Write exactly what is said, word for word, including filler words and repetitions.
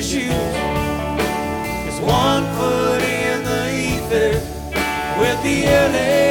shoes. Is one foot in the ether with the L A